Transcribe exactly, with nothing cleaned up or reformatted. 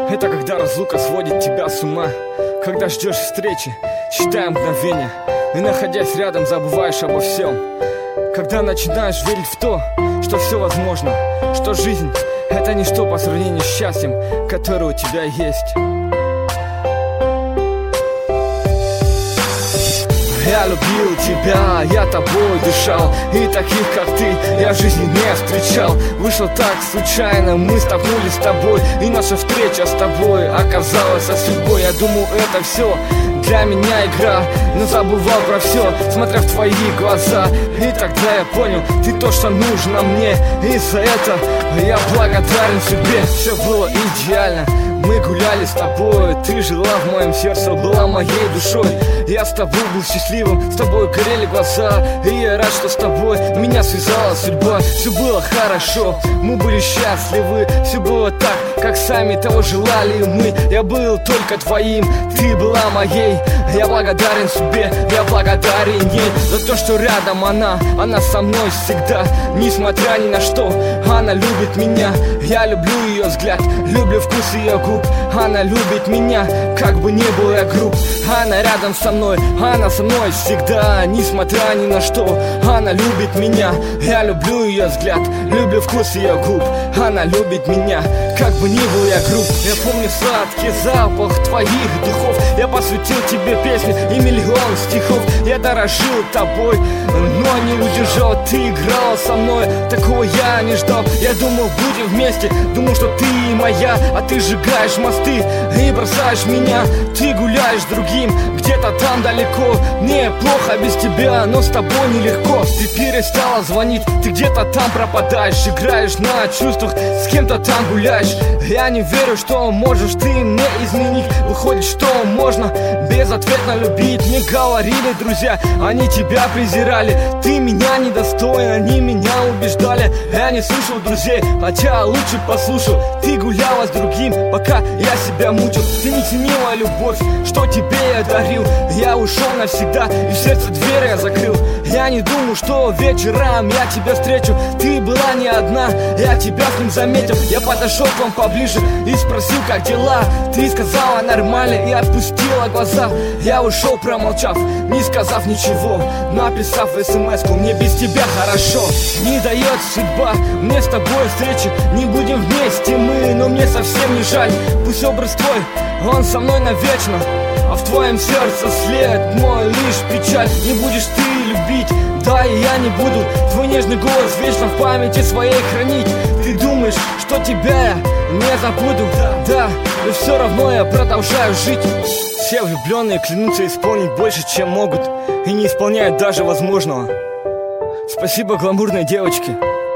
Это когда разлука сводит тебя с ума, когда ждешь встречи, считая мгновения, и, находясь рядом, забываешь обо всем. Когда начинаешь верить в то, что все возможно, что жизнь — это ничто по сравнению с счастьем, которое у тебя есть. Я любил тебя, я тобой дышал, и таких, как ты, я в жизни не встречал. Вышло так случайно, мы столкнулись с тобой, и наша встреча с тобой оказалась со судьбой. Я думал, это все для меня игра, но забывал про все, смотря в твои глаза. И тогда я понял, ты то, что нужно мне, и за это я благодарен себе. Все было идеально, мы гуляли с тобой, ты жила в моем сердце, была моей душой. Я с тобой был счастливым, с тобой горели глаза, и я рад, что с тобой меня связала судьба. Все было хорошо, мы были счастливы, все было так, как сами того желали мы. Я был только твоим, ты была моей. Я благодарен себе, я благодарен ей за то, что рядом она, она со мной всегда. Несмотря ни на что, она любит меня. Я люблю ее взгляд, люблю вкус ее губ. Она любит меня, как бы ни был я груб. Она рядом со мной, она со мной всегда. Несмотря ни на что, она любит меня. Я люблю ее взгляд, люблю вкус ее губ. Она любит меня, как бы ни был я груб. Я помню сладкий запах твоих духов. Я посвятил тебе песни и миллион стихов. Я дорожил тобой, но не удержал. Ты играла со мной, такого я не ждал. Я думал, будем вместе, думал, что ты моя. А ты сжигаешь мосты и бросаешь меня. Ты гуляешь с другим, где-то там далеко. Мне плохо без тебя, но с тобой нелегко. Ты перестала звонить, ты где-то там пропадаешь. Играешь на чувствах, с кем-то там гуляешь. Я не верю, что можешь ты мне изменить. Выходит, что можно безответно любить. Мне говорили друзья, они тебя презирали. Ты меня недостоин, они меня убеждали. Я не слушал друзей, хотя лучше послушал. Ты гуляла с другим, пока я себя мучил. Ты не ценила любовь, что тебе я дарил. Я ушел навсегда, и в сердце дверь я закрыл. Я не думал, что вечером я тебя встречу. Ты была не одна, я тебя с ним заметил. Я подошел к вам поближе и спросил, как дела. Ты сказала нормально и отпустила глаза. Я ушел, промолчав, не сказав ничего, написав смс-ку: мне без тебя хорошо. Не дает судьба мне с тобой встречи. Не будем вместе мы, но мне совсем не жаль. Пусть образ твой, он со мной навечно, а в твоем сердце след мой лишь печаль. Не будешь ты любить, да и я не буду твой нежный голос вечно в памяти своей хранить. Ты думаешь, что тебя я не забуду, да, но все равно я продолжаю жить. Все влюбленные клянутся исполнить больше, чем могут, и не исполняют даже возможного. Спасибо гламурной девочке.